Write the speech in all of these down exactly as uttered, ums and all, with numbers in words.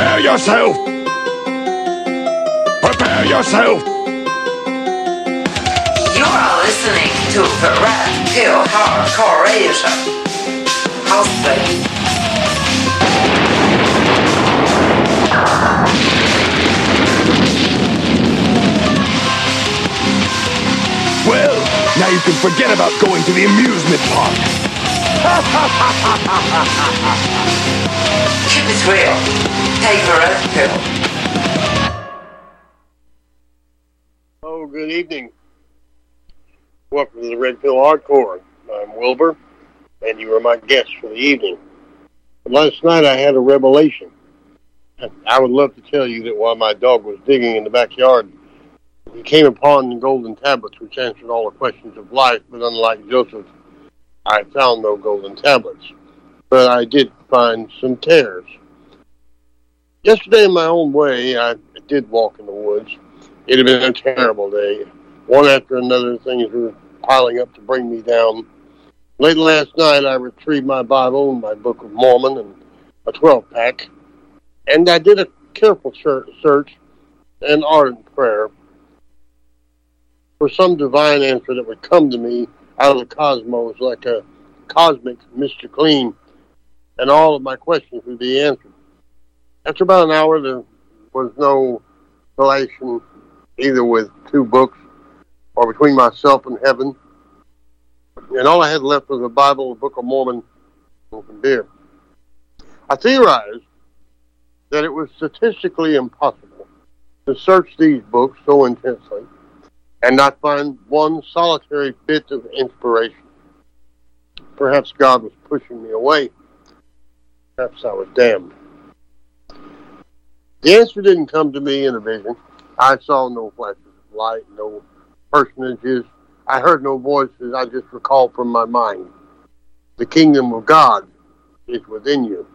Prepare yourself! Prepare yourself! You're listening to the Red Pill Hardcore. I'll say. Well, now you can forget about going to the amusement park. Keep it real. Take the Red Pill. Oh, good evening. Welcome to the Red Pill Hardcore. I'm Wilbur, and you are my guest for the evening. Last night I had a revelation. I would love to tell you that while my dog was digging in the backyard, he came upon the golden tablets which answered all the questions of life, but unlike Joseph, I found no golden tablets. But I did find some tares. Yesterday, in my own way, I did walk in the woods. It had been a terrible day. One after another, things were piling up to bring me down. Late last night, I retrieved my Bible, my Book of Mormon, and a twelve-pack, and I did a careful search and ardent prayer for some divine answer that would come to me out of the cosmos like a cosmic Mister Clean, and all of my questions would be answered. After about an hour, there was no relation either with two books or between myself and heaven, and all I had left was the Bible, the Book of Mormon, and some beer. I theorized that it was statistically impossible to search these books so intensely and not find one solitary bit of inspiration. Perhaps God was pushing me away. Perhaps I was damned. The answer didn't come to me in a vision. I saw no flashes of light, no personages. I heard no voices. I just recalled from my mind. The kingdom of God is within you.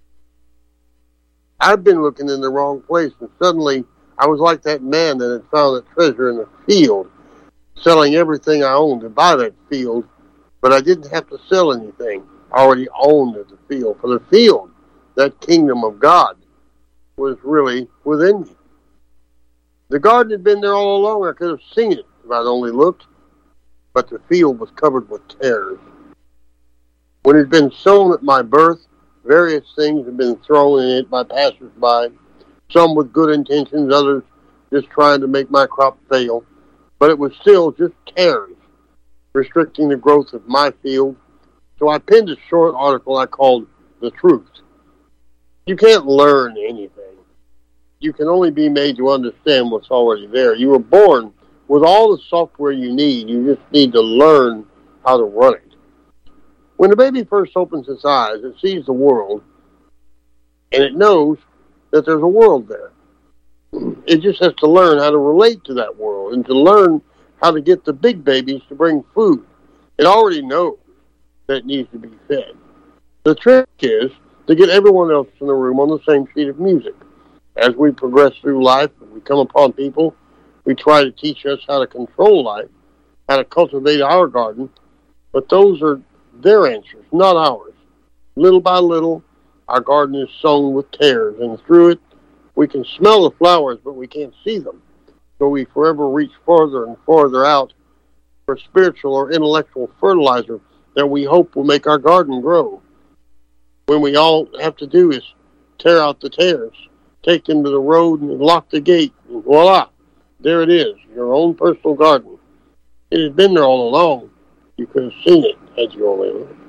I'd been looking in the wrong place, and suddenly I was like that man that had found a treasure in a field, selling everything I owned to buy that field, but I didn't have to sell anything. I already owned the field. For the field, that kingdom of God, was really within me. The garden had been there all along. I could have seen it if I'd only looked, but the field was covered with tares. When it had been sown at my birth, various things had been thrown in it by passers-by, some with good intentions, others just trying to make my crop fail. But it was still just tares, restricting the growth of my field. So I penned a short article I called The Truth. You can't learn anything. You can only be made to understand what's already there. You were born with all the software you need. You just need to learn how to run it. When the baby first opens its eyes, it sees the world, and it knows that there's a world there. It just has to learn how to relate to that world and to learn how to get the big babies to bring food. It already knows that it needs to be fed. The trick is to get everyone else in the room on the same sheet of music. As we progress through life, we come upon people, we try to teach us how to control life, how to cultivate our garden, but those are their answers, not ours. Little by little, our garden is sown with tares, and through it, we can smell the flowers, but we can't see them. So we forever reach farther and farther out for spiritual or intellectual fertilizer that we hope will make our garden grow. When we all have to do is tear out the tares, take them to the road and lock the gate, and voila, there it is, your own personal garden. It has been there all along. You could have seen it had you only looked.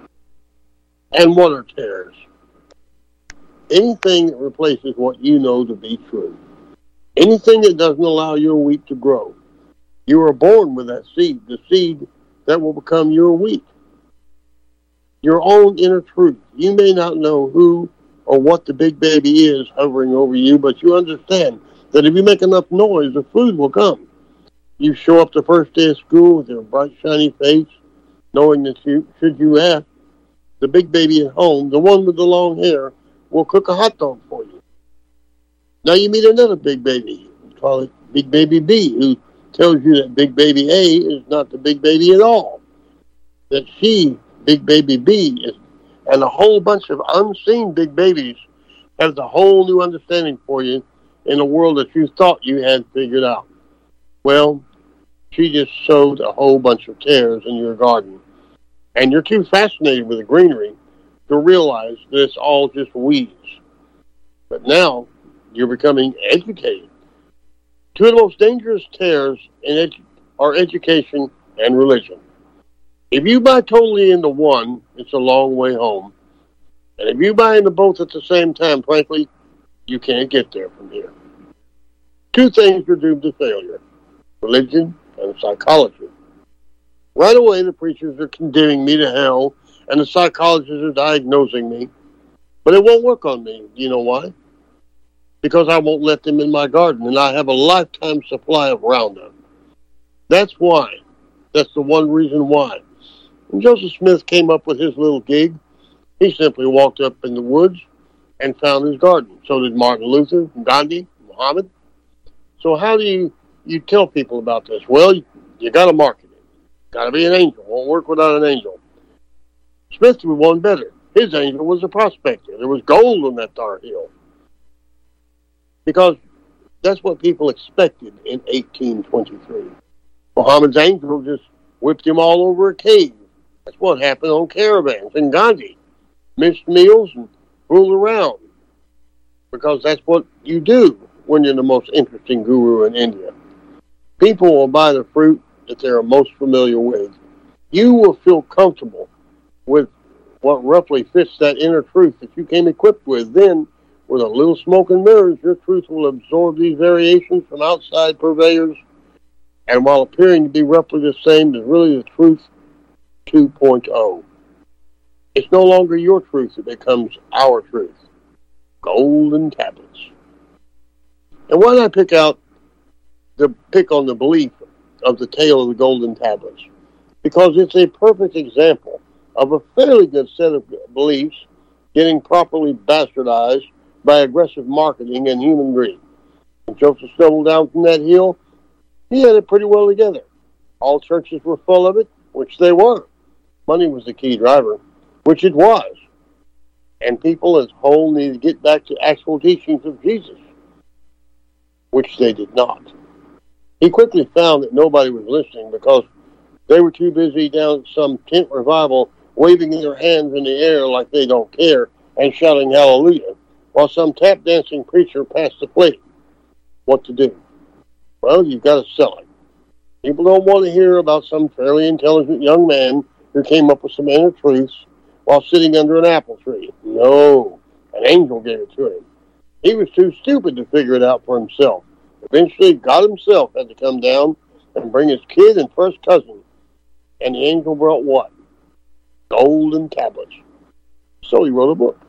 And what are tares? Anything that replaces what you know to be true. Anything that doesn't allow your wheat to grow. You are born with that seed, the seed that will become your wheat. Your own inner truth. You may not know who or what the big baby is hovering over you, but you understand that if you make enough noise, the food will come. You show up the first day of school with your bright, shiny face, knowing that you, should you ask, the big baby at home, the one with the long hair, will cook a hot dog for you. Now you meet another big baby, we call it Big Baby B, who tells you that Big Baby A is not the big baby at all. That she, Big Baby B, is, and a whole bunch of unseen big babies has a whole new understanding for you in a world that you thought you had figured out. Well, she just sowed a whole bunch of tares in your garden. And you're too fascinated with the greenery to realize that it's all just weeds. But now you're becoming educated. Two of the most dangerous tares in edu- are education and religion. If you buy totally into one, it's a long way home. And if you buy into both at the same time, frankly, you can't get there from here. Two things are doomed to failure: religion and psychology. Right away, the preachers are condemning me to hell, and the psychologists are diagnosing me. But it won't work on me. You know why? Because I won't let them in my garden, and I have a lifetime supply of Roundup. That's why. That's the one reason why. When Joseph Smith came up with his little gig, he simply walked up in the woods and found his garden. So did Martin Luther, Gandhi, Muhammad. So how do you, you tell people about this? Well, you, you got to market it. Got to be an angel. Won't work without an angel. Smith was one better. His angel was a prospector. There was gold on that tar heel. Because that's what people expected in eighteen twenty-three. Muhammad's angel just whipped him all over a cave. That's what happened on caravans. And Gandhi missed meals and fooled around. Because that's what you do when you're the most interesting guru in India. People will buy the fruit that they're most familiar with. You will feel comfortable with what roughly fits that inner truth that you came equipped with. Then, with a little smoke and mirrors, your truth will absorb these variations from outside purveyors, and while appearing to be roughly the same, is really the truth two point oh. It's no longer your truth, it becomes our truth. Golden tablets. And why did I pick out the pick on the belief of the tale of the golden tablets? Because it's a perfect example of a fairly good set of beliefs getting properly bastardized by aggressive marketing and human greed. When Joseph stumbled down from that hill, he had it pretty well together. All churches were full of it, which they were. Money was the key driver, which it was. And people as a whole needed to get back to actual teachings of Jesus, which they did not. He quickly found that nobody was listening because they were too busy down at some tent revival waving their hands in the air like they don't care and shouting hallelujah, while some tap-dancing preacher passed the plate. What to do? Well, you've got to sell it. People don't want to hear about some fairly intelligent young man who came up with some inner truths while sitting under an apple tree. No, an angel gave it to him. He was too stupid to figure it out for himself. Eventually, God himself had to come down and bring his kid and first cousin. And the angel brought what? Golden tablets. So he wrote a book.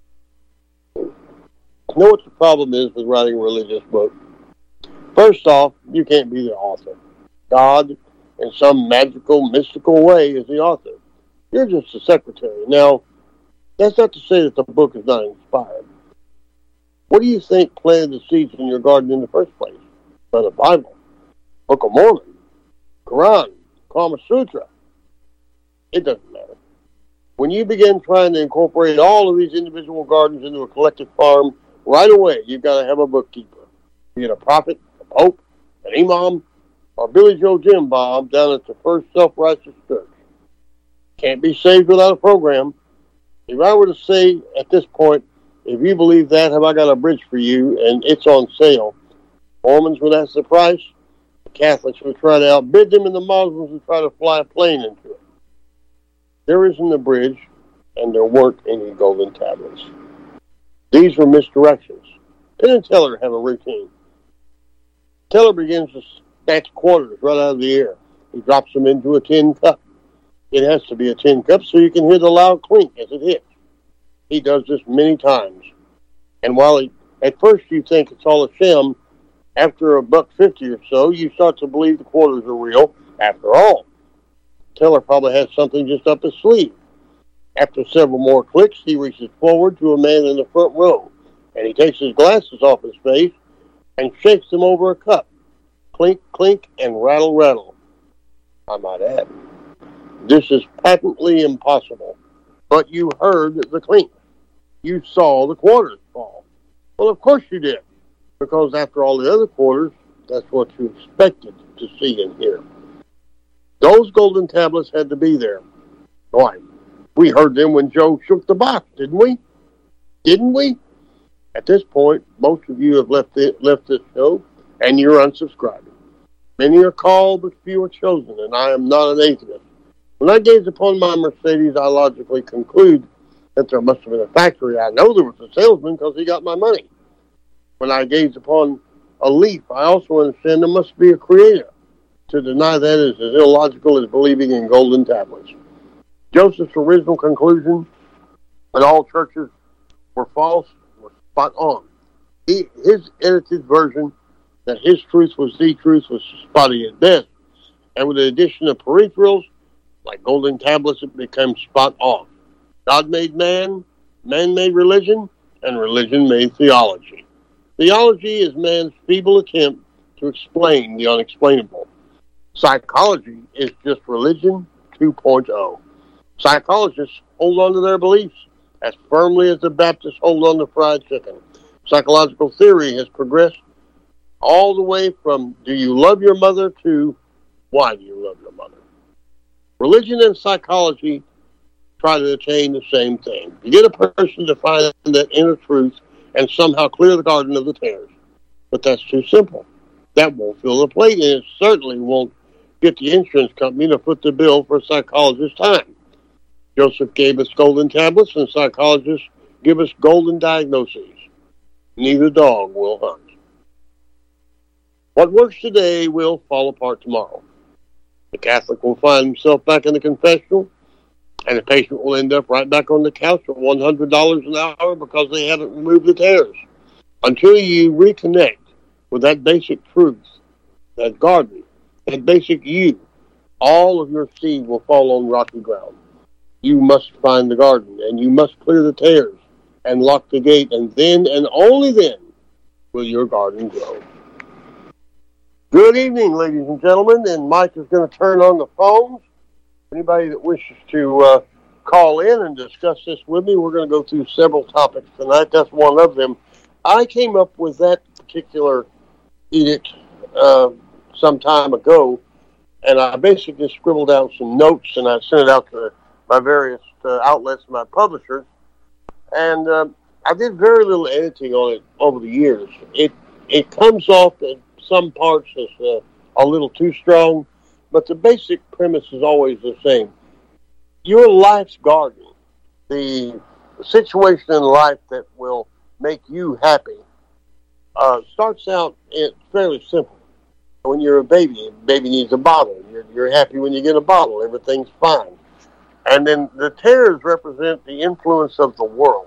You know what the problem is with writing a religious book? First off, you can't be the author. God, in some magical, mystical way, is the author. You're just the secretary. Now, that's not to say that the book is not inspired. What do you think planted the seeds in your garden in the first place? By the Bible, Book of Mormon, Quran, Kama Sutra. It doesn't matter. When you begin trying to incorporate all of these individual gardens into a collective farm, right away you've got to have a bookkeeper. Be it a prophet, a pope, an imam, or Billy Joe Jim Bob down at the First Self-Righteous Church. Can't be saved without a program. If I were to say at this point, if you believe that, have I got a bridge for you, and it's on sale, Mormons would ask the price, the Catholics would try to outbid them, and the Muslims would try to fly a plane into it. There isn't a bridge, and there weren't any golden tablets. These were misdirections. Penn and Teller have a routine. Teller begins to snatch quarters right out of the air. He drops them into a tin cup. It has to be a tin cup so you can hear the loud clink as it hits. He does this many times. And while he, at first you think it's all a sham, after a buck fifty or so, you start to believe the quarters are real. After all, Teller probably has something just up his sleeve. After several more clicks, he reaches forward to a man in the front row, and he takes his glasses off his face and shakes them over a cup. Clink, clink, and rattle, rattle. I might add, this is patently impossible, but you heard the clink. You saw the quarters fall. Well, of course you did, because after all the other quarters, that's what you expected to see and hear. Those golden tablets had to be there. Why? We heard them when Joe shook the box, didn't we? Didn't we? At this point, most of you have left the, left this show, and you're unsubscribing. Many are called, but few are chosen, and I am not an atheist. When I gaze upon my Mercedes, I logically conclude that there must have been a factory. I know there was a salesman because he got my money. When I gaze upon a leaf, I also understand there must be a creator. To deny that is as illogical as believing in golden tablets. Joseph's original conclusion that all churches were false was spot on. He, his edited version that his truth was the truth was spotty at best. And with the addition of peripherals, like golden tablets, it became spot on. God made man, man made religion, and religion made theology. Theology is man's feeble attempt to explain the unexplainable. Psychology is just religion two point oh. Psychologists hold on to their beliefs as firmly as the Baptists hold on to fried chicken. Psychological theory has progressed all the way from do you love your mother to why do you love your mother? Religion and psychology try to attain the same thing. You get a person to find that inner truth and somehow clear the garden of the tares. But that's too simple. That won't fill the plate, and it certainly won't get the insurance company to foot the bill for a psychologist's time. Joseph gave us golden tablets, and psychologists give us golden diagnoses. Neither dog will hunt. What works today will fall apart tomorrow. The Catholic will find himself back in the confessional, and the patient will end up right back on the couch for one hundred dollars an hour because they haven't removed the tares. Until you reconnect with that basic truth, that garden, that basic you, all of your seed will fall on rocky ground. You must find the garden, and you must clear the tares and lock the gate, and then, and only then, will your garden grow. Good evening, ladies and gentlemen, and Mike is going to turn on the phones. Anybody that wishes to uh, call in and discuss this with me, we're going to go through several topics tonight. That's one of them. I came up with that particular edict uh, some time ago, and I basically scribbled down some notes, and I sent it out to my various uh, outlets, my publishers, and uh, I did very little editing on it over the years. It it comes off in some parts as uh, a little too strong, but the basic premise is always the same. Your life's garden, the situation in life that will make you happy, uh, starts out it's fairly simple. When you're a baby, a baby needs a bottle. You're, you're happy when you get a bottle. Everything's fine. And then the tares represent the influence of the world.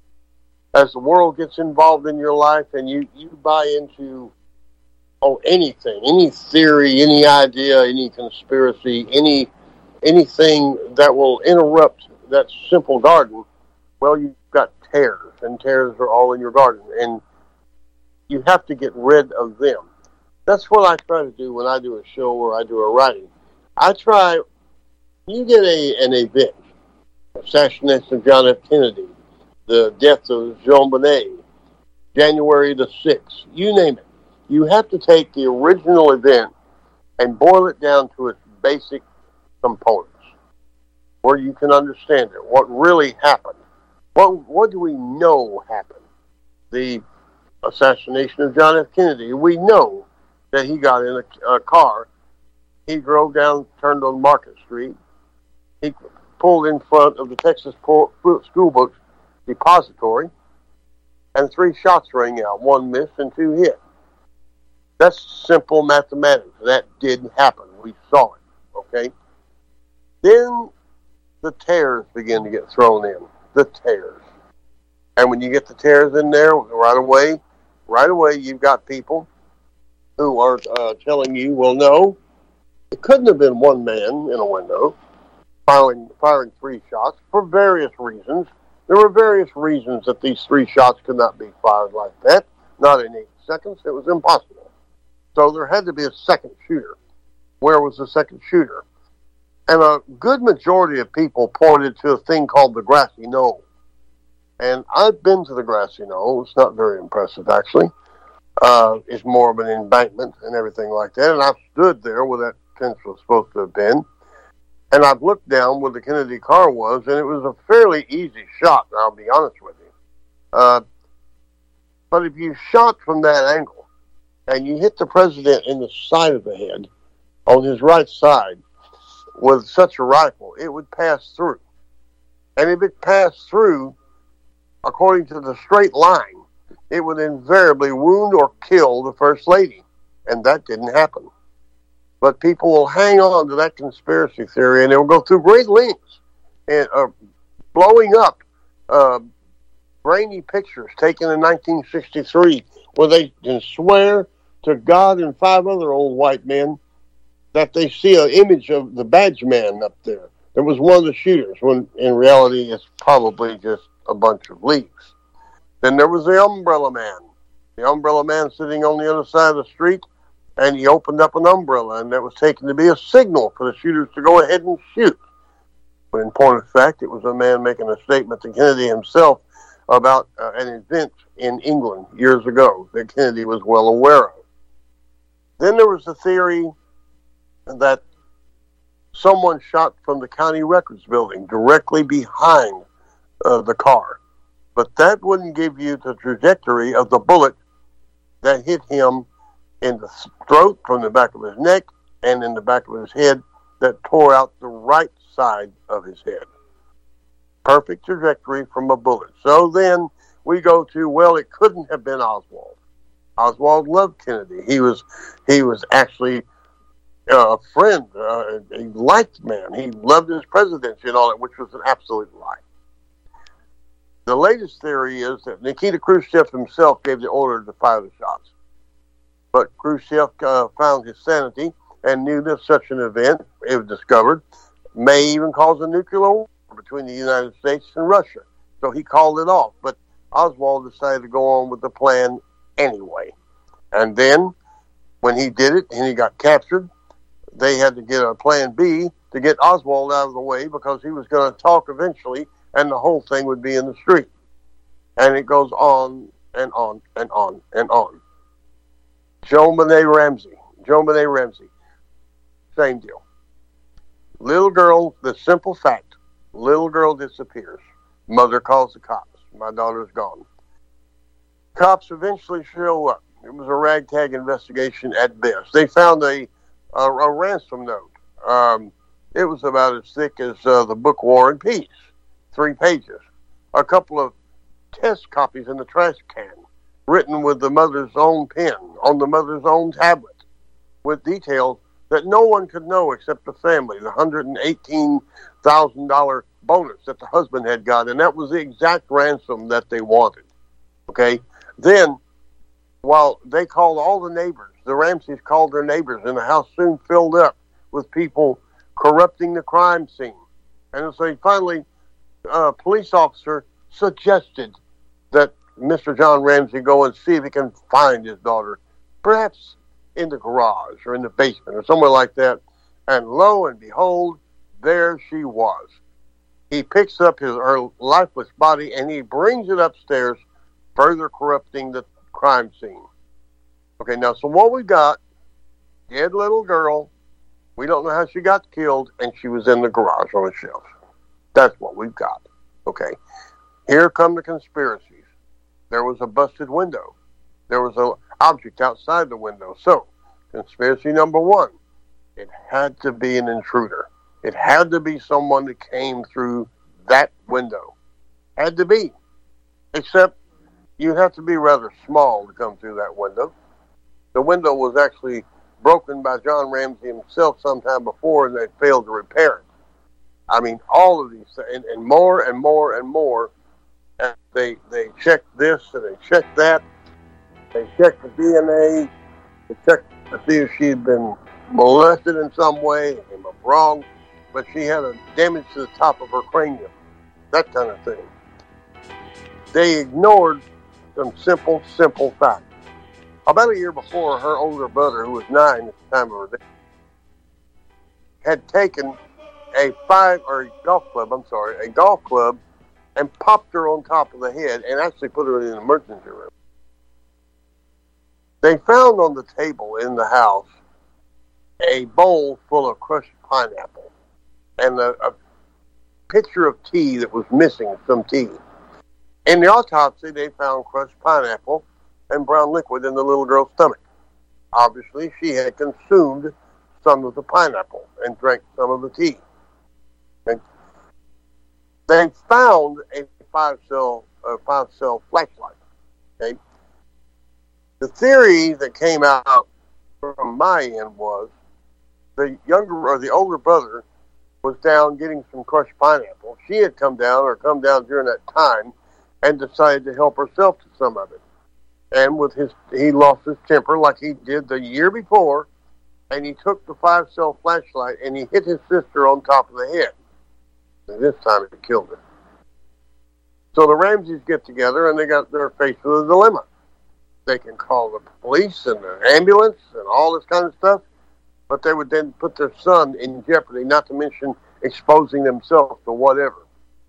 As the world gets involved in your life and you, you buy into oh anything, any theory, any idea, any conspiracy, any anything that will interrupt that simple garden, well, you've got tares, and tares are all in your garden, and you have to get rid of them. That's what I try to do when I do a show or I do a writing. I try, you get a an event, assassination of John F. Kennedy, the death of Jean Bonnet, January the sixth, you name it. You have to take the original event and boil it down to its basic components, where you can understand it, what really happened. What, what do we know happened? The assassination of John F. Kennedy, we know that he got in a, a car, he drove down, turned on Market Street, he pulled in front of the Texas School Books Depository, and three shots rang out, one missed and two hit. That's simple mathematics. That did happen. We saw it, okay? Then the tares begin to get thrown in, the tares. And when you get the tares in there, right away, right away you've got people who are uh, telling you, well, no, it couldn't have been one man in a window firing, firing three shots for various reasons. There were various reasons that these three shots could not be fired like that. Not in eight seconds. It was impossible. So there had to be a second shooter. Where was the second shooter? And a good majority of people pointed to a thing called the grassy knoll. And I've been to the grassy knoll. It's not very impressive, actually. Uh, it's more of an embankment and everything like that. And I've stood there where that fence was supposed to have been. And I've looked down where the Kennedy car was, and it was a fairly easy shot, I'll be honest with you. Uh, but if you shot from that angle, and you hit the president in the side of the head, on his right side, with such a rifle, it would pass through. And if it passed through, according to the straight line, it would invariably wound or kill the First Lady. And that didn't happen. But people will hang on to that conspiracy theory, and they will go through great lengths and uh, blowing up uh, grainy pictures taken in nineteen sixty-three, where they can swear to God and five other old white men that they see an image of the badge man up there. That was one of the shooters, when in reality it's probably just a bunch of leaks. Then there was the umbrella man. The umbrella man sitting on the other side of the street, and he opened up an umbrella, and that was taken to be a signal for the shooters to go ahead and shoot. But in point of fact, it was a man making a statement to Kennedy himself about uh, an event in England years ago that Kennedy was well aware of. Then there was the theory that someone shot from the county records building directly behind uh, the car. But that wouldn't give you the trajectory of the bullet that hit him in the throat, from the back of his neck, and in the back of his head, that tore out the right side of his head. Perfect trajectory from a bullet. So then we go to, well, it couldn't have been Oswald. Oswald loved Kennedy. He was he was actually uh, a friend. Uh, he liked man. He loved his presidency and all that, which was an absolute lie. The latest theory is that Nikita Khrushchev himself gave the order to fire the shots. But Khrushchev uh, found his sanity and knew that such an event, if discovered, may even cause a nuclear war between the United States and Russia. So he called it off. But Oswald decided to go on with the plan anyway. And then, when he did it and he got captured, they had to get a plan B to get Oswald out of the way, because he was going to talk eventually, and the whole thing would be in the street. And it goes on and on and on and on. JonBenét Ramsey. JonBenét Ramsey. Same deal. Little girl, the simple fact, little girl disappears. Mother calls the cops. My daughter's gone. Cops eventually show up. It was a ragtag investigation at best. They found a a, a ransom note. Um, it was about as thick as uh, the book War and Peace. Three pages. A couple of test copies in the trash can, written with the mother's own pen, on the mother's own tablet, with details that no one could know except the family, the one hundred eighteen thousand dollars bonus that the husband had got, and that was the exact ransom that they wanted. Okay? Then, while they called all the neighbors, the Ramseys called their neighbors, and the house soon filled up with people corrupting the crime scene. And so finally, a police officer suggested that Mister John Ramsey go and see if he can find his daughter, perhaps in the garage or in the basement or somewhere like that. And lo and behold, there she was. He picks up his her lifeless body and he brings it upstairs, further corrupting the crime scene. Okay, now, so what we got, dead little girl, we don't know how she got killed, and she was in the garage on a shelf. That's what we've got. Okay, here come the conspiracies. There was a busted window. There was an object outside the window. So, conspiracy number one, it had to be an intruder. It had to be someone that came through that window. Had to be. Except, you'd have to be rather small to come through that window. The window was actually broken by John Ramsey himself sometime before, and they failed to repair it. I mean, all of these, and, and more and more and more. And they they checked this and they checked that. They checked the D N A. They checked to see if she had been molested in some way. It came up wrong, but she had a damage to the top of her cranium. That kind of thing. They ignored some simple, simple facts. About a year before, her older brother, who was nine at the time of her death, had taken a five or a golf club. I'm sorry, a golf club, and popped her on top of the head and actually put her in an emergency room. They found on the table in the house a bowl full of crushed pineapple and a, a pitcher of tea that was missing some tea. In the autopsy, they found crushed pineapple and brown liquid in the little girl's stomach. Obviously, she had consumed some of the pineapple and drank some of the tea. And they found a five-cell uh, five-cell flashlight. Okay? The theory that came out from my end was the younger or the older brother was down getting some crushed pineapple. She had come down or come down during that time and decided to help herself to some of it. And with his, he lost his temper like he did the year before, and he took the five-cell flashlight and he hit his sister on top of the head. And this time it killed her. So the Ramseys get together and they got their faced with a dilemma. They can call the police and the ambulance and all this kind of stuff, but they would then put their son in jeopardy, not to mention exposing themselves to whatever.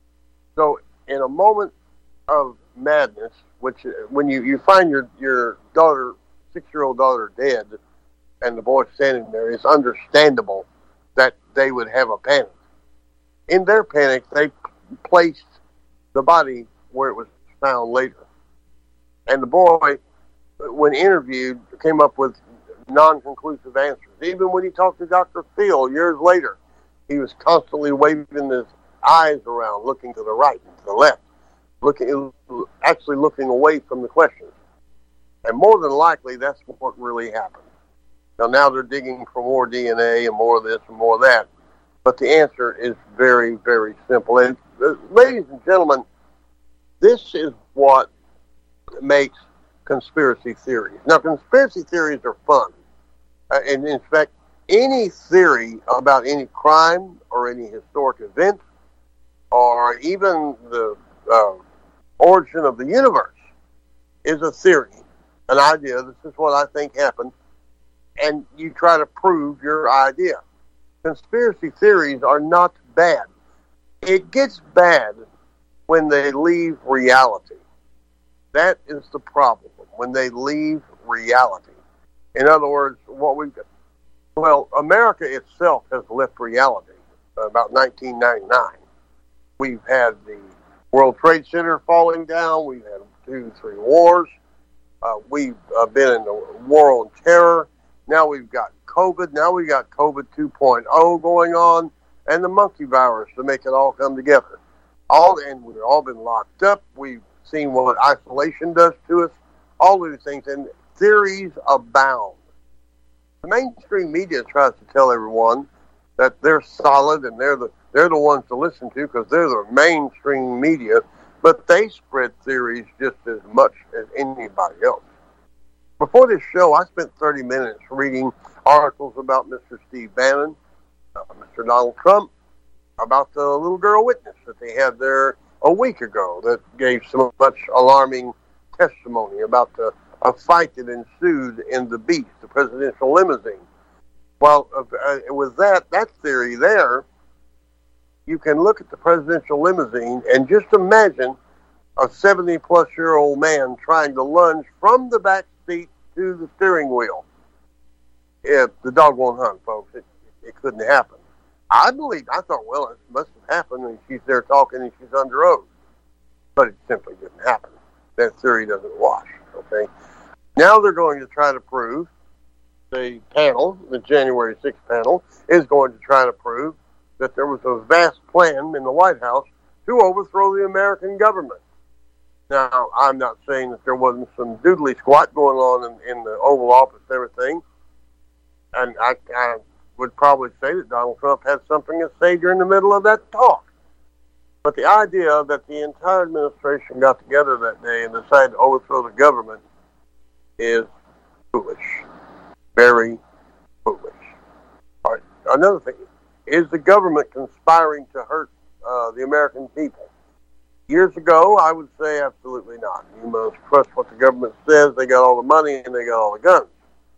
So in a moment of madness, which when you, you find your, your daughter, six-year-old daughter dead, and the boy standing there, it's understandable that they would have a panic. In their panic, they placed the body where it was found later. And the boy, when interviewed, came up with non-conclusive answers. Even when he talked to Doctor Phil years later, he was constantly waving his eyes around, looking to the right and to the left, looking, actually looking away from the questions. And more than likely, that's what really happened. Now, now they're digging for more D N A and more of this and more of that. But the answer is very, very simple. And uh, ladies and gentlemen, this is what makes conspiracy theories. Now, conspiracy theories are fun. Uh, and in fact, any theory about any crime or any historic event or even the uh, origin of the universe is a theory, an idea. This is what I think happened. And you try to prove your idea. Conspiracy theories are not bad. It gets bad when they leave reality. That is the problem, when they leave reality. In other words, what we've got, well, America itself has left reality about nineteen ninety-nine. We've had the World Trade Center falling down. We've had two, three wars. Uh, we've uh, been in the war on terror. Now we've got COVID. Now we've got COVID two point oh going on, and the monkey virus to make it all come together. All and we've all been locked up. We've seen what isolation does to us. All of these things, and theories abound. The mainstream media tries to tell everyone that they're solid and they're the they're the ones to listen to because they're the mainstream media, but they spread theories just as much as anybody else. Before this show, I spent thirty minutes reading articles about Mister Steve Bannon, uh, Mister Donald Trump, about the little girl witness that they had there a week ago that gave so much alarming testimony about the, a fight that ensued in the Beast, the presidential limousine. Well, uh, with that, that theory there, you can look at the presidential limousine and just imagine a seventy-plus-year-old man trying to lunge from the back seat to the steering wheel. If the dog won't hunt, folks. It, it couldn't happen. I believe, I thought, well, it must have happened, and she's there talking, and she's under oath. But it simply didn't happen. That theory doesn't wash, okay? Now they're going to try to prove, the panel, the January sixth panel, is going to try to prove that there was a vast plan in the White House to overthrow the American government. Now, I'm not saying that there wasn't some doodly squat going on in, in the Oval Office and everything. And I, I would probably say that Donald Trump had something to say during the middle of that talk. But the idea that the entire administration got together that day and decided to overthrow the government is foolish. Very foolish. All right. Another thing, is the government conspiring to hurt uh, the American people? Years ago, I would say absolutely not. You must trust what the government says. They got all the money and they got all the guns.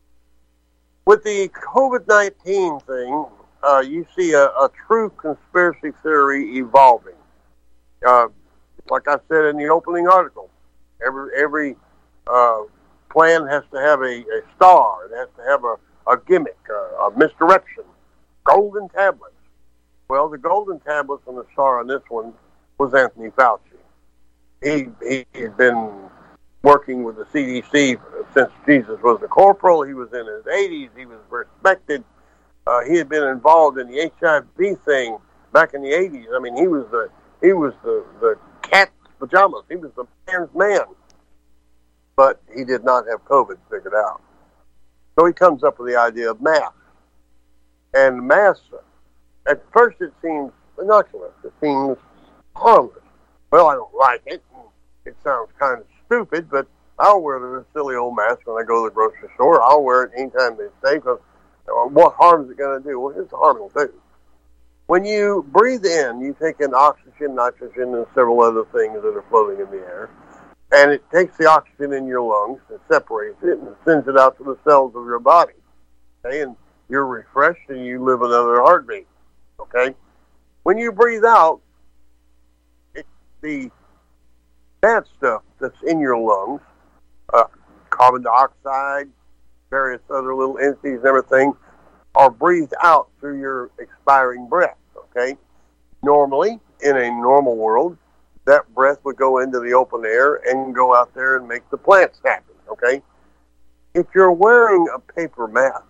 With the COVID nineteen thing, uh, you see a, a true conspiracy theory evolving. Uh, like I said in the opening article, every every uh, plan has to have a, a star. It has to have a, a gimmick, a, a misdirection. Golden tablets. Well, the golden tablets and the star on this one was Anthony Fauci. He he had been working with the C D C since Jesus was a corporal. He was in his eighties. He was respected. Uh, he had been involved in the H I V thing back in the eighties. I mean, he was the he was the, the cat's pajamas. He was the man's man. But he did not have COVID figured out. So he comes up with the idea of masks. And masks, at first it seems innocuous. It seems harmless. Well, I don't like it. It sounds kind of stupid, but I'll wear the silly old mask when I go to the grocery store. I'll wear it anytime they say, because what harm is it going to do? Well, here's the harm it'll do. When you breathe in, you take in oxygen, nitrogen, and several other things that are floating in the air, and it takes the oxygen in your lungs and separates it and sends it out to the cells of your body. Okay, and you're refreshed and you live another heartbeat. Okay, when you breathe out, it, the bad stuff that's in your lungs, uh, carbon dioxide, various other little entities and everything, are breathed out through your expiring breath. Okay, normally in a normal world, that breath would go into the open air and go out there and make the plants happen. Okay, if you're wearing a paper mask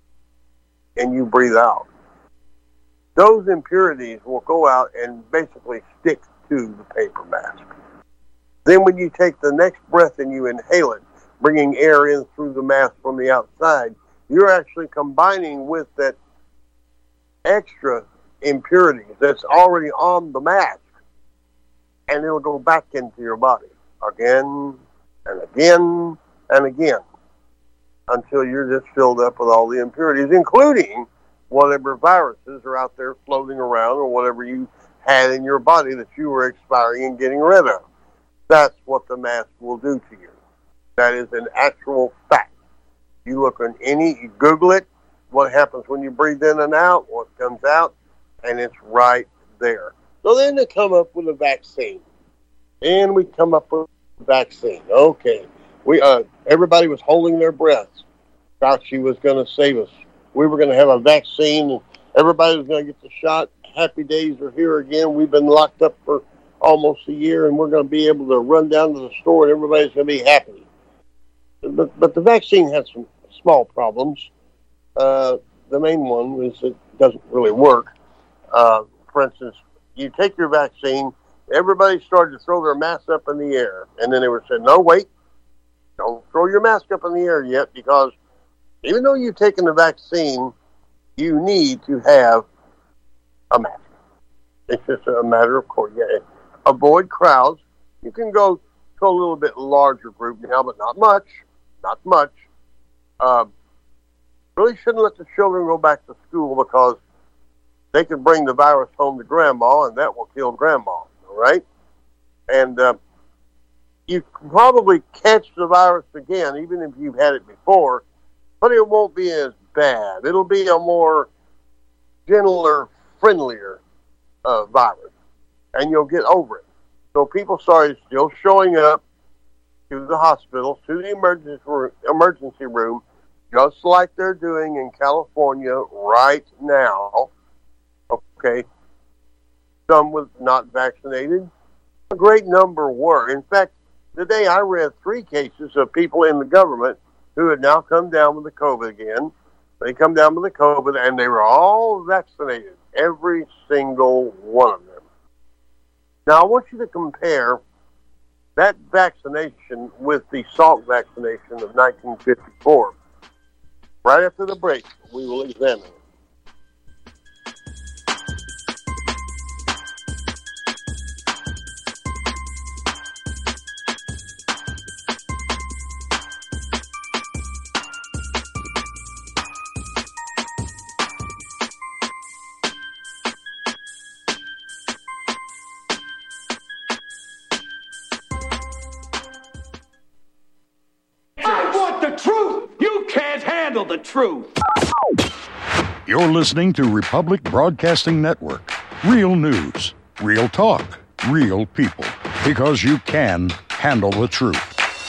and you breathe out, those impurities will go out and basically stick to the paper mask. Then when you take the next breath and you inhale it, bringing air in through the mask from the outside, you're actually combining with that extra impurities that's already on the mask, and it'll go back into your body again and again and again until you're just filled up with all the impurities, including whatever viruses are out there floating around or whatever you had in your body that you were expiring and getting rid of. That's what the mask will do to you. That is an actual fact. You look on any, you Google it, what happens when you breathe in and out, what comes out, and it's right there. So then they come up with a vaccine. And we come up with a vaccine. Okay. We uh, everybody was holding their breaths. Fauci was going to save us. We were going to have a vaccine, and everybody was going to get the shot. Happy days are here again. We've been locked up for almost a year, and we're going to be able to run down to the store, and everybody's going to be happy. But, but the vaccine has some small problems. Uh, the main one is it doesn't really work. Uh, for instance, you take your vaccine, everybody started to throw their masks up in the air. And then they were saying, no, wait, don't throw your mask up in the air yet, because even though you've taken the vaccine, you need to have a mask. It's just a matter of course. Yeah, avoid crowds. You can go to a little bit larger group now, but not much. Not much. Uh, really shouldn't let the children go back to school, because they can bring the virus home to grandma, and that will kill grandma. All right? And uh, you can probably catch the virus again, even if you've had it before, but it won't be as bad. It'll be a more gentler, friendlier uh, virus, and you'll get over it. So people started still showing up to the hospitals, to the emergency room, emergency room, just like they're doing in California right now. Okay, some was not vaccinated. A great number were. In fact, today I read three cases of people in the government who had now come down with the COVID again. They come down with the COVID, and they were all vaccinated, every single one of them. Now, I want you to compare that vaccination with the Salk vaccination of nineteen fifty-four. Right after the break, we will examine it. The truth. You're listening to Republic Broadcasting Network. Real news, real talk, real people. Because you can handle the truth.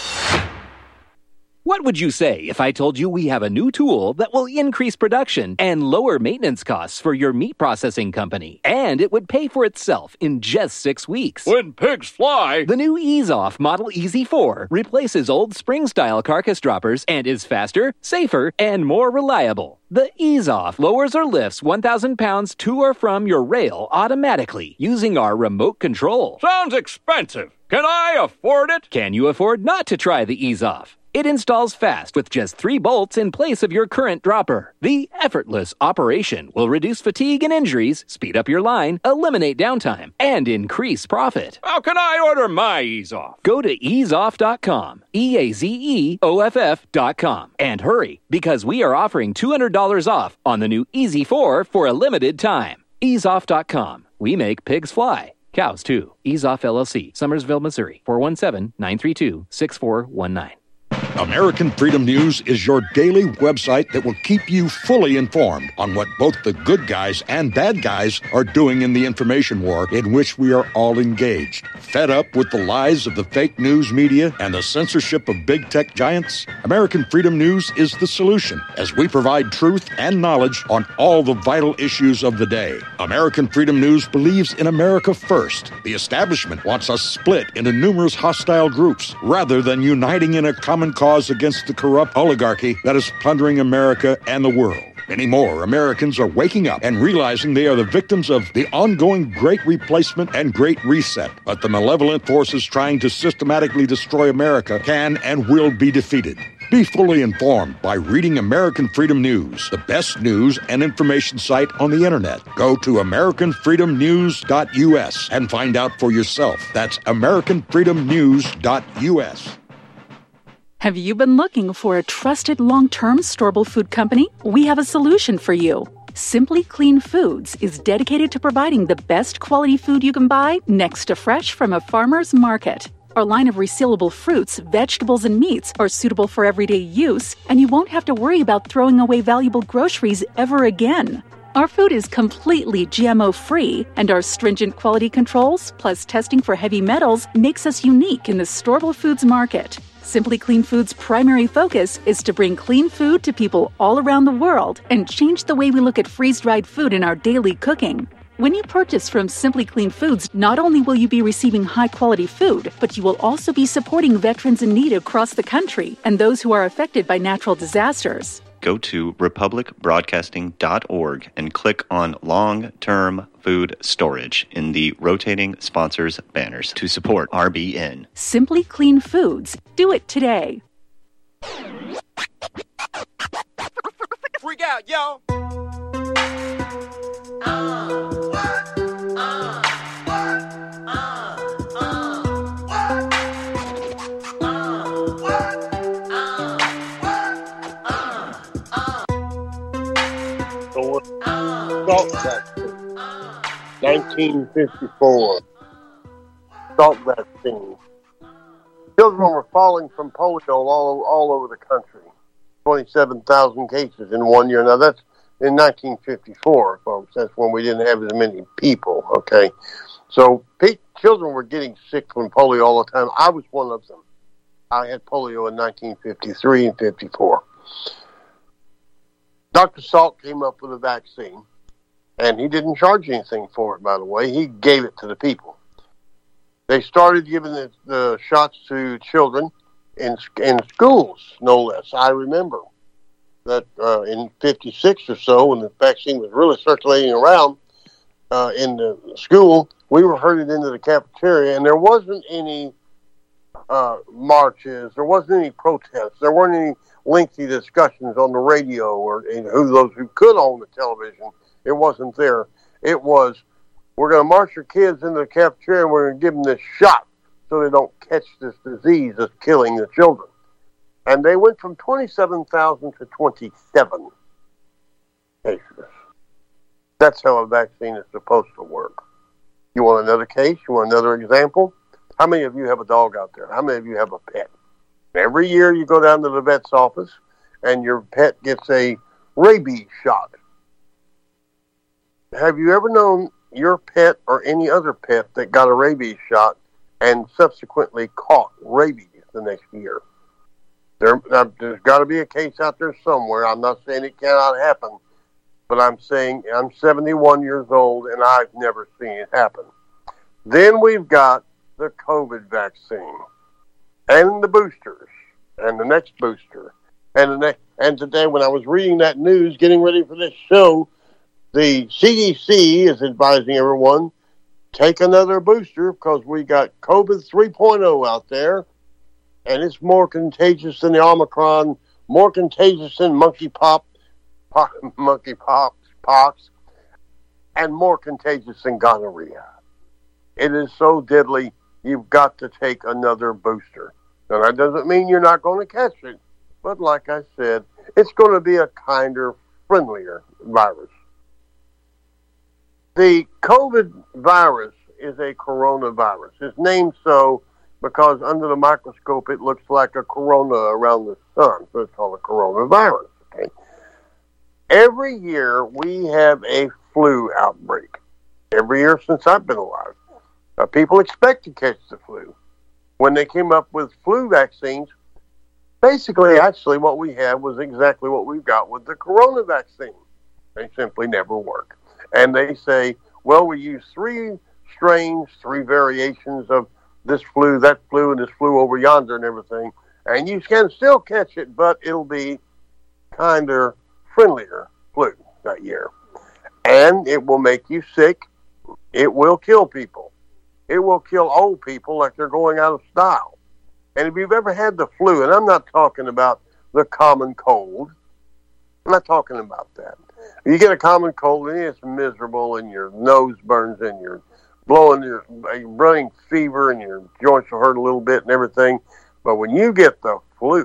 What would you say if I told you we have a new tool that will increase production and lower maintenance costs for your meat processing company? And it would pay for itself in just six weeks. When pigs fly! The new Ease Off Model E Z four replaces old spring-style carcass droppers and is faster, safer, and more reliable. The Ease Off lowers or lifts one thousand pounds to or from your rail automatically using our remote control. Sounds expensive. Can I afford it? Can you afford not to try the Ease Off? It installs fast with just three bolts in place of your current dropper. The effortless operation will reduce fatigue and injuries, speed up your line, eliminate downtime, and increase profit. How can I order my Ease Off? Go to ease off dot com, E A Z E O F F dot com, and hurry, because we are offering two hundred dollars off on the new E Z four for a limited time. ease off dot com. We make pigs fly. Cows, too. Ease Off L L C, Summersville, Missouri, four one seven, nine three two, six four one nine. American Freedom News is your daily website that will keep you fully informed on what both the good guys and bad guys are doing in the information war in which we are all engaged. Fed up with the lies of the fake news media and the censorship of big tech giants? American Freedom News is the solution as we provide truth and knowledge on all the vital issues of the day. American Freedom News believes in America first. The establishment wants us split into numerous hostile groups rather than uniting in a common cause against the corrupt oligarchy that is plundering America and the world. Many more Americans are waking up and realizing they are the victims of the ongoing Great Replacement and Great Reset. But the malevolent forces trying to systematically destroy America can and will be defeated. Be fully informed by reading American Freedom News, the best news and information site on the internet. Go to american freedom news dot U S and find out for yourself. That's american freedom news dot U S. Have you been looking for a trusted long-term storable food company? We have a solution for you. Simply Clean Foods is dedicated to providing the best quality food you can buy next to fresh from a farmer's market. Our line of resealable fruits, vegetables, and meats are suitable for everyday use, and you won't have to worry about throwing away valuable groceries ever again. Our food is completely G M O-free, and our stringent quality controls, plus testing for heavy metals, makes us unique in the storable foods market. Simply Clean Foods' primary focus is to bring clean food to people all around the world and change the way we look at freeze-dried food in our daily cooking. When you purchase from Simply Clean Foods, not only will you be receiving high-quality food, but you will also be supporting veterans in need across the country and those who are affected by natural disasters. Go to republic broadcasting dot org and click on Long-Term Food Storage in the rotating sponsors banners to support R B N. Simply Clean Foods. Do it today. Freak out, yo! Salt vaccine, nineteen fifty-four. Salt vaccine. Children were falling from polio all, all over the country. twenty-seven thousand cases in one year. Now, that's in nineteen fifty-four, folks. That's when we didn't have as many people, okay? So pe- children were getting sick from polio all the time. I was one of them. I had polio in nineteen fifty-three and fifty-four. Doctor Salk came up with a vaccine, and he didn't charge anything for it, by the way. He gave it to the people. They started giving the, the shots to children in in schools, no less. I remember that uh, in fifty-six or so, when the vaccine was really circulating around uh, in the school, we were herded into the cafeteria, and there wasn't any uh, marches, there wasn't any protests, there weren't any lengthy discussions on the radio or and who those who could own the television. It wasn't there. It was, we're going to march your kids into the cafeteria and we're going to give them this shot so they don't catch this disease that's killing the children. And they went from twenty-seven thousand to twenty-seven cases. That's how a vaccine is supposed to work. You want another case? You want another example? How many of you have a dog out there? How many of you have a pet? Every year you go down to the vet's office and your pet gets a rabies shot. Have you ever known your pet or any other pet that got a rabies shot and subsequently caught rabies the next year. There, uh, there's got to be a case out there somewhere. I'm not saying it cannot happen, but I'm saying I'm seventy-one years old and I've never seen it happen. Then we've got the COVID vaccine and the boosters and the next booster. And the next, and today when I was reading that news, getting ready for this show, the C D C is advising everyone, take another booster because we got COVID three point oh out there. And it's more contagious than the Omicron, more contagious than monkey pop, pop monkey pox, pox, and more contagious than gonorrhea. It is so deadly, you've got to take another booster. Now, that doesn't mean you're not going to catch it, but like I said, it's going to be a kinder, friendlier virus. The COVID virus is a coronavirus. It's named so because under the microscope, it looks like a corona around the sun. So it's called a coronavirus. Okay. Every year, we have a flu outbreak. Every year since I've been alive. Uh, people expect to catch the flu. When they came up with flu vaccines, basically, actually, what we had was exactly what we've got with the corona vaccine. They simply never work. And they say, well, we use three strains, three variations of this flu, that flu, and this flu over yonder and everything. And you can still catch it, but it'll be kinder, friendlier flu that year. And it will make you sick. It will kill people. It will kill old people like they're going out of style. And if you've ever had the flu, and I'm not talking about the common cold, I'm not talking about that. You get a common cold and it's miserable and your nose burns and you're blowing, your you're running fever and your joints will hurt a little bit and everything. But when you get the flu,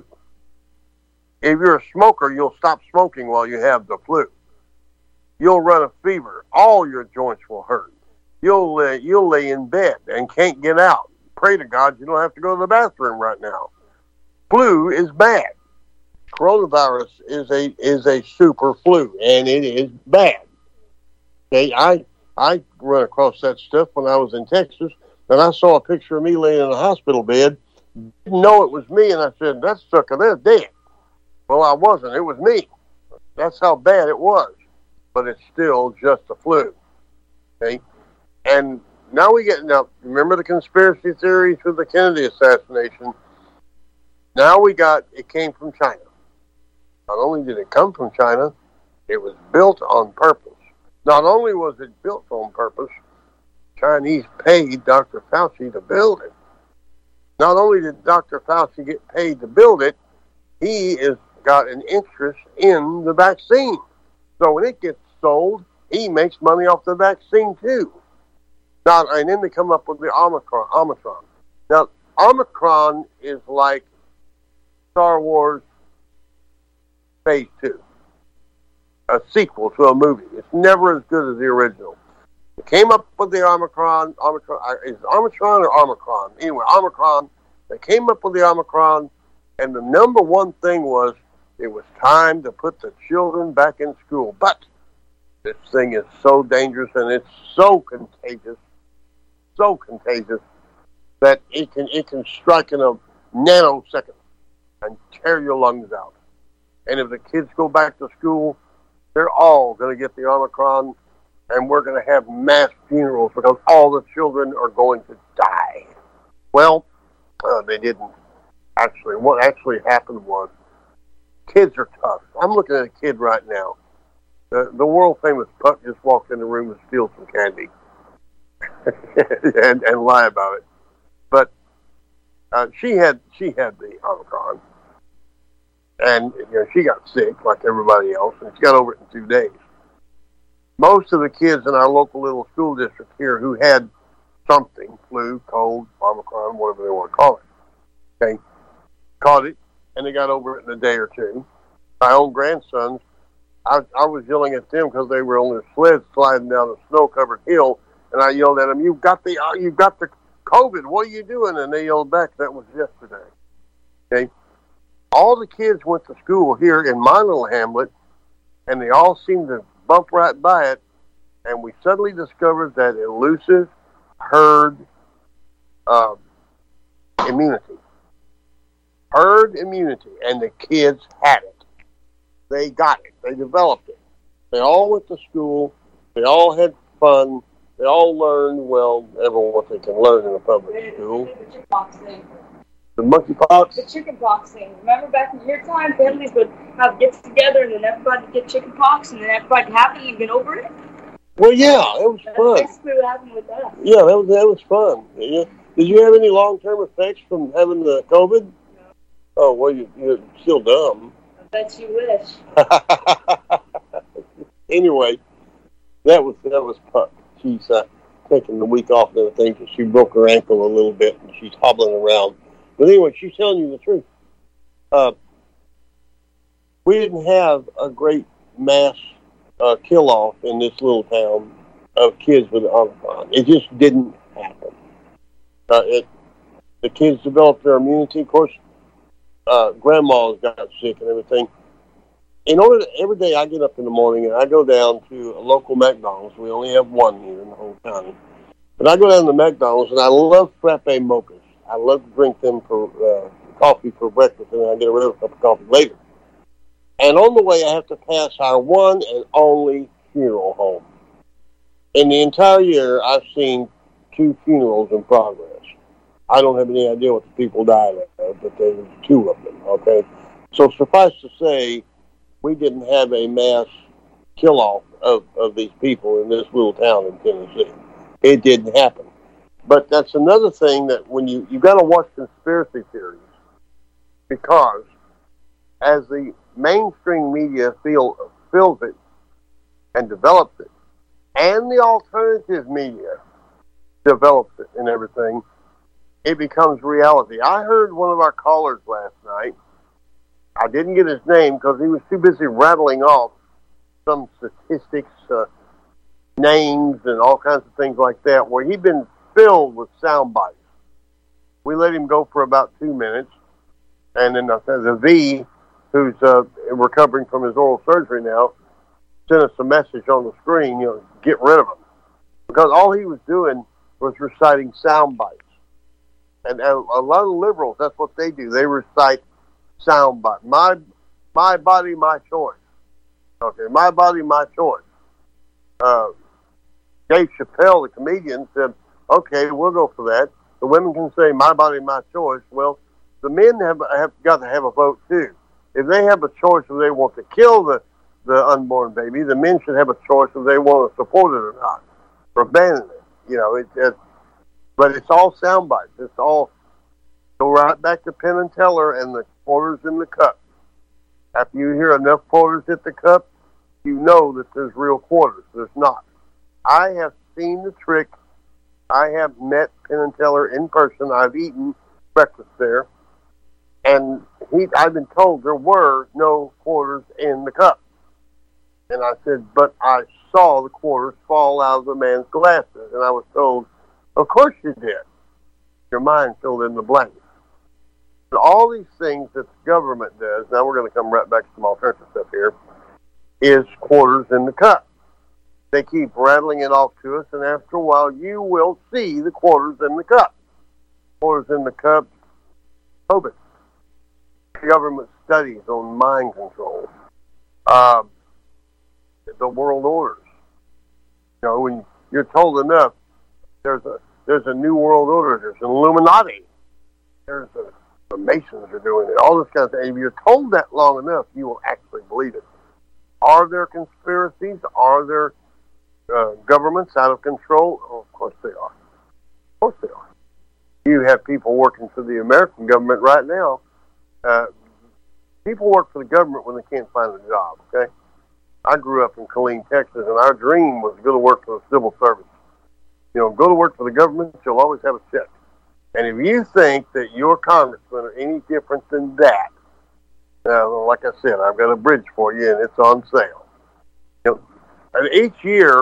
if you're a smoker, you'll stop smoking while you have the flu. You'll run a fever. All your joints will hurt. You'll lay, you'll lay in bed and can't get out. Pray to God you don't have to go to the bathroom right now. Flu is bad. Coronavirus is a is a super flu, and it is bad. Okay, I I run across that stuff when I was in Texas, and I saw a picture of me laying in a hospital bed. Didn't know it was me, and I said, "That sucker, they're dead." Well, I wasn't. It was me. That's how bad it was. But it's still just a flu. Okay, and now we get now. Remember the conspiracy theories with the Kennedy assassination? Now we got it came from China. Not only did it come from China, it was built on purpose. Not only was it built on purpose, Chinese paid Doctor Fauci to build it. Not only did Doctor Fauci get paid to build it, he has got an interest in the vaccine. So when it gets sold, he makes money off the vaccine too. Now, and then they come up with the Omicron. Omicron. Now, Omicron is like Star Wars Phase two, a sequel to a movie. It's never as good as the original. It came up with the Omicron. Omicron is it Omicron or Omicron? Anyway, Omicron. They came up with the Omicron, and the number one thing was it was time to put the children back in school. But this thing is so dangerous and it's so contagious, so contagious that it can it can strike in a nanosecond and tear your lungs out. And if the kids go back to school, they're all going to get the Omicron, and we're going to have mass funerals because all the children are going to die. Well, uh, they didn't. Actually, what actually happened was kids are tough. I'm looking at a kid right now. The, the world-famous Puck just walked in the room and steal some candy and, and lie about it. But uh, she had she had the Omicron. And you know, she got sick like everybody else, and she got over it in two days. Most of the kids in our local little school district here who had something, flu, cold, Omicron, whatever they want to call it, okay, caught it, and they got over it in a day or two. My own grandsons, I, I was yelling at them because they were on their sleds sliding down a snow-covered hill, and I yelled at them, "You've got the uh, you've got the COVID. What are you doing?" And they yelled back, "That was yesterday." Okay. All the kids went to school here in my little hamlet, and they all seemed to bump right by it, and we suddenly discovered that elusive herd uh, immunity. Herd immunity. And the kids had it. They got it. They developed it. They all went to school. They all had fun. They all learned, well, ever what they can learn in a public school. The chickenpox thing. The monkeypox? The chickenpox thing. Remember back in your time, families would have gets together and then everybody would get chickenpox and then everybody happy and get over it? Well, yeah, it was That's fun. basically what happened with us. Yeah, that was that was fun. Yeah. Did you have any long-term effects from having the COVID? No. Oh, well, you, you're still dumb. I bet you wish. Anyway, that was that was fun. She's uh, taking the week off and everything because she broke her ankle a little bit and she's hobbling around. But anyway, she's telling you the truth. Uh, we didn't have a great mass uh, kill-off in this little town of kids with Omicron. It just didn't happen. Uh, it, the kids developed their immunity. Of course, uh, grandmas got sick and everything. In order to, every day I get up in the morning and I go down to a local McDonald's. We only have one here in the whole county. But I go down to McDonald's and I love frappe mochas. I love to drink them for uh, coffee for breakfast, and then I get a regular cup of coffee later. And on the way, I have to pass our one and only funeral home. In the entire year, I've seen two funerals in progress. I don't have any idea what the people died of, but there was two of them, okay? So suffice to say, we didn't have a mass kill-off of, of these people in this little town in Tennessee. It didn't happen. But that's another thing that when you, you've got to watch conspiracy theories, because as the mainstream media feel, fills it and develops it, and the alternative media develops it and everything, it becomes reality. I heard one of our callers last night. I didn't get his name because he was too busy rattling off some statistics, uh, names, and all kinds of things like that, where he'd been filled with sound bites. We let him go for about two minutes, and then uh, the V, who's uh, recovering from his oral surgery now, sent us a message on the screen, you know, get rid of him. Because all he was doing was reciting sound bites. And, and a lot of liberals, that's what they do. They recite sound bites. My, my body, my choice. Okay, my body, my choice. Uh, Dave Chappelle, the comedian, said, okay, we'll go for that. The women can say, my body, my choice. Well, the men have, have got to have a vote, too. If they have a choice if they want to kill the, the unborn baby, the men should have a choice if they want to support it or not, or abandon it. You know, it, it, but it's all sound bites. It's all, go right back to Penn and Teller and the quarters in the cup. After you hear enough quarters hit the cup, you know that there's real quarters. There's not. I have seen the trick. I have met Penn and Teller in person. I've eaten breakfast there. And he, I've been told there were no quarters in the cup. And I said, but I saw the quarters fall out of the man's glasses. And I was told, of course you did. Your mind filled in the blanks. And all these things that the government does, now we're going to come right back to some alternative stuff here, is quarters in the cup. They keep rattling it off to us, and after a while, you will see the quarters in the cup. Quarters in the cup, COVID. Government studies on mind control. Uh, the world orders. You know, when you're told enough, there's a there's a new world order. There's an Illuminati. There's a, the Masons are doing it. All this kind of thing. If you're told that long enough, you will actually believe it. Are there conspiracies? Are there uh, governments out of control? Oh, of course they are. Of course they are. You have people working for the American government right now. Uh, people work for the government when they can't find a job, okay? I grew up in Killeen, Texas, and our dream was to go to work for the civil service. You know, go to work for the government, you'll always have a check. And if you think that your congressmen are any different than that, uh, like I said, I've got a bridge for you, and it's on sale. You know, and each year,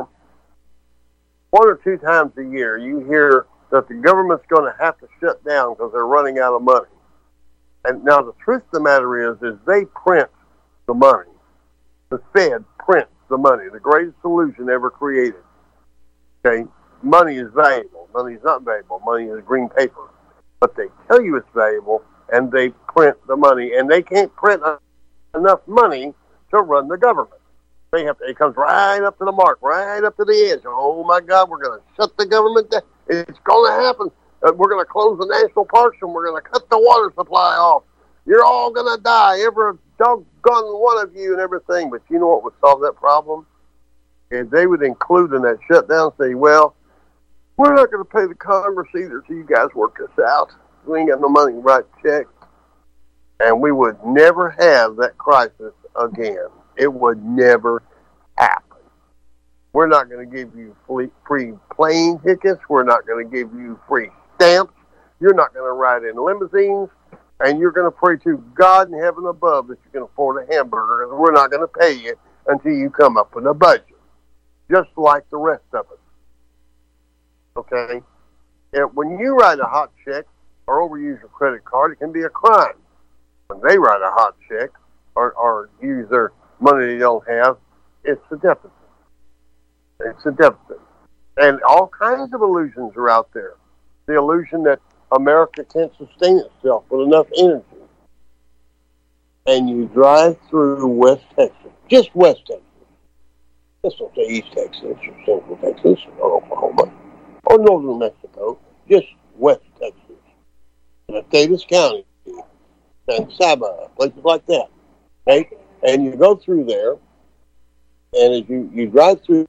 one or two times a year, you hear that the government's going to have to shut down because they're running out of money. And now the truth of the matter is, is they print the money. The Fed prints the money, the greatest illusion ever created. Okay, money is valuable. Money is not valuable. Money is green paper. but they tell you it's valuable, and they print the money, and they can't print enough money to run the government. They have to, it comes right up to the mark, right up to the edge. Oh my God, we're going to shut the government down. It's going to happen. Uh, we're going to close the national parks, and we're going to cut the water supply off. You're all going to die, every doggone one of you and everything. But you know what would solve that problem? If they would include in that shutdown, say, well, we're not going to pay the Congress either till you guys work this out. We ain't got no money to write checks. And we would never have that crisis again. It would never happen. We're not going to give you free plane tickets. We're not going to give you free stamps. You're not going to ride in limousines. And you're going to pray to God in heaven above that you can afford a hamburger. And we're not going to pay you until you come up with a budget. Just like the rest of us. Okay? And when you write a hot check or overuse your credit card, it can be a crime. When they write a hot check or, or use their money they don't have, it's a deficit. It's a deficit. And all kinds of illusions are out there. The illusion that America can't sustain itself with enough energy. And you drive through West Texas, just West Texas. Let's not say East Texas or Central Texas or Oklahoma or Northern Mexico, just West Texas. In Davis County, San Saba, places like that. Okay? And you go through there, and as you, you drive through,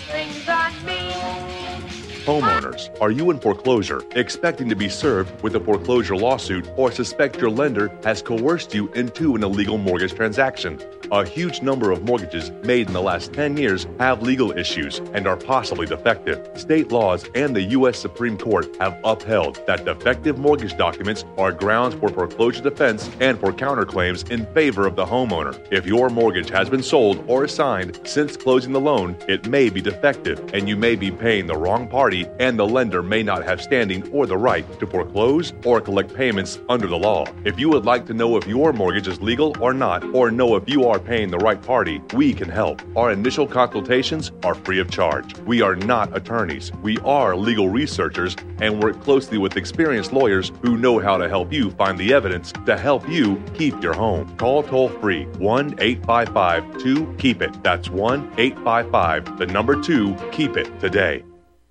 strings on me. Homeowners, are you in foreclosure, expecting to be served with a foreclosure lawsuit, or suspect your lender has coerced you into an illegal mortgage transaction? A huge number of mortgages made in the last ten years have legal issues and are possibly defective. State laws and the U S Supreme Court have upheld that defective mortgage documents are grounds for foreclosure defense and for counterclaims in favor of the homeowner. If your mortgage has been sold or assigned since closing the loan, it may be defective and you may be paying the wrong party, and the lender may not have standing or the right to foreclose or collect payments under the law. If you would like to know if your mortgage is legal or not, or know if you are paying the right party, we can help. Our initial consultations are free of charge. We are not attorneys. We are legal researchers and work closely with experienced lawyers who know how to help you find the evidence to help you keep your home. Call toll free one eight five five two keep it. That's one eight five five, the number two, keep it today.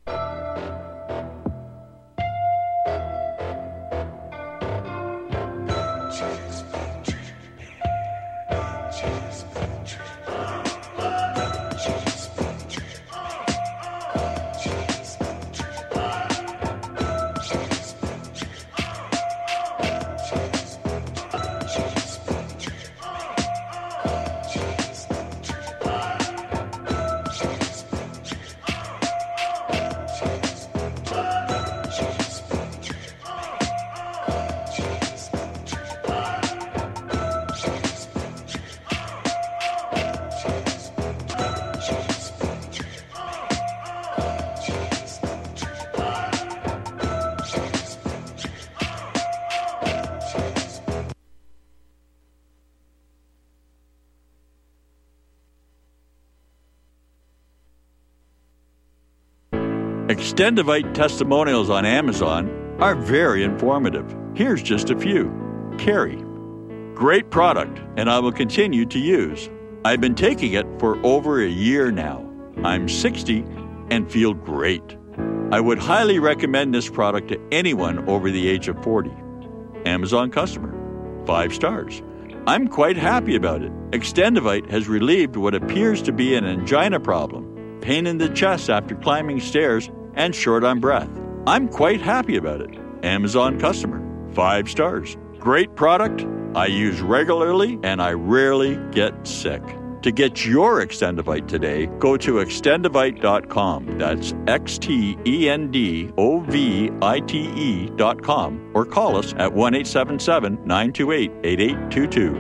Extendivite testimonials on Amazon are very informative. Here's just a few. Carrie. Great product, and I will continue to use. I've been taking it for over a year now. I'm sixty and feel great. I would highly recommend this product to anyone over the age of forty. Amazon customer. Five stars. I'm quite happy about it. Extendivite has relieved what appears to be an angina problem, pain in the chest after climbing stairs, and short on breath. I'm quite happy about it. Amazon customer. Five stars. Great product. I use regularly and I rarely get sick. To get your Extendivite today, go to extendivite dot com. That's X T E N D O V I T E dot com, or call us at one eight seven seven, nine two eight, eight eight two two.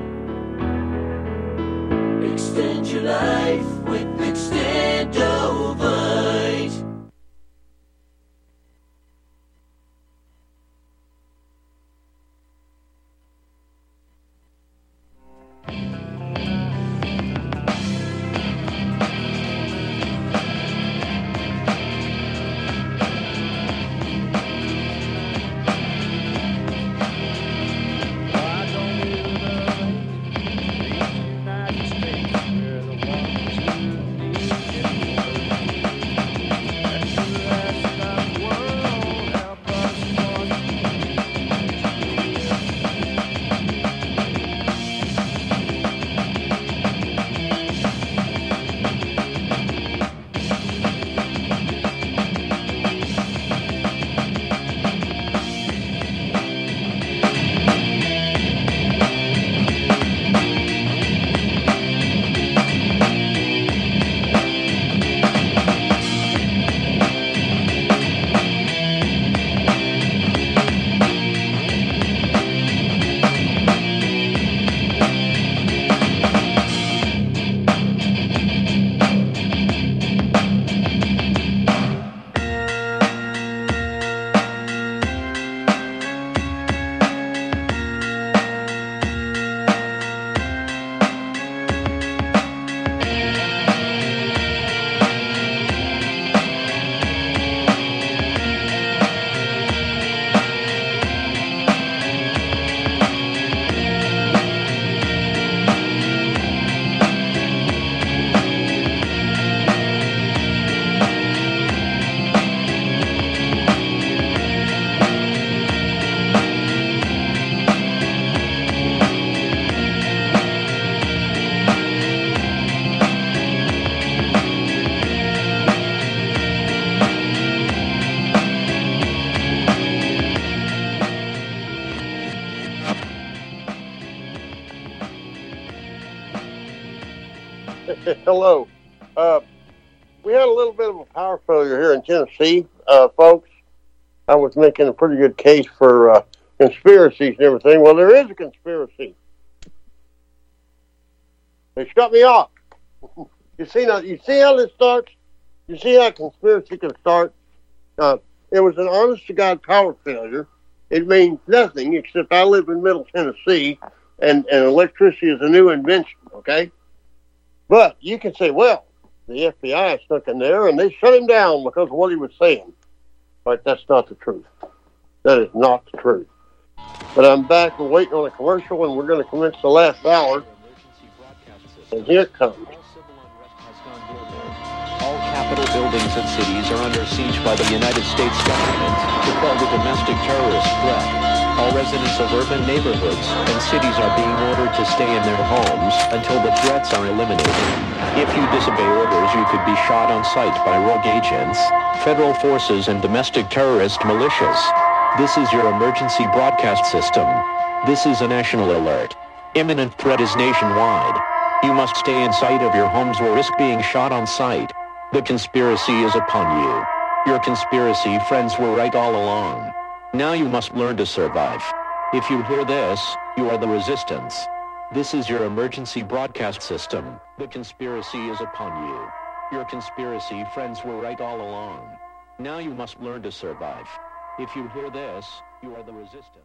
Extend your life with Extendivite. Hello. Uh, we had a little bit of a power failure here in Tennessee, uh, folks. I was making a pretty good case for uh, conspiracies and everything. Well, there is a conspiracy. They shut me off. You see now? You see how this starts? You see how a conspiracy can start? Uh, it was an honest-to-God power failure. It means nothing except I live in Middle Tennessee, and, and electricity is a new invention, okay? But you can say, well, the F B I snuck in there, and they shut him down because of what he was saying. But that's not the truth. That is not the truth. But I'm back. We're waiting on a commercial, and we're going to commence the last hour. And here it comes. All capital buildings and cities are under siege by the United States government to quell the domestic terrorist threat. All residents of urban neighborhoods and cities are being ordered to stay in their homes until the threats are eliminated. If you disobey orders, you could be shot on sight by rogue agents, federal forces, and domestic terrorist militias. This is your emergency broadcast system. This is a national alert. Imminent threat is nationwide. You must stay in sight of your homes or risk being shot on sight. The conspiracy is upon you. Your conspiracy friends were right all along. Now you must learn to survive. If you hear this, you are the resistance. This is your emergency broadcast system. The conspiracy is upon you. Your conspiracy friends were right all along. Now you must learn to survive. If you hear this, you are the resistance.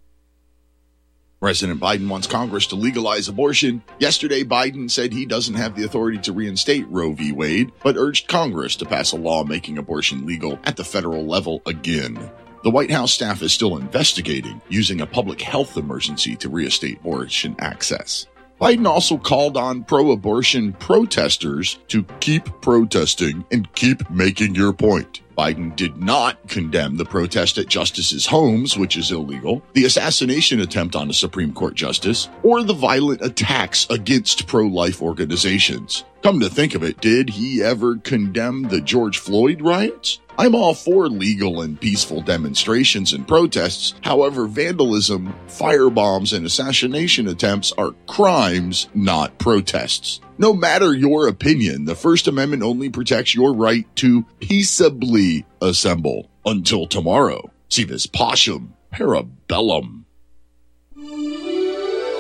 President Biden wants Congress to legalize abortion. Yesterday, Biden said he doesn't have the authority to reinstate Roe v. Wade, but urged Congress to pass a law making abortion legal at the federal level again. The White House staff is still investigating using a public health emergency to reinstate abortion access. Biden also called on pro-abortion protesters to keep protesting and keep making your point. Biden did not condemn the protest at justices' homes, which is illegal, the assassination attempt on a Supreme Court justice, or the violent attacks against pro-life organizations. Come to think of it, did he ever condemn the George Floyd riots? I'm all for legal and peaceful demonstrations and protests. However, vandalism, firebombs, and assassination attempts are crimes, not protests. No matter your opinion, the First Amendment only protects your right to peaceably assemble. Until tomorrow, si vis pacem, parabellum.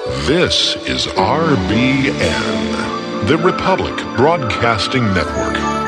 This is R B N, the Republic Broadcasting Network.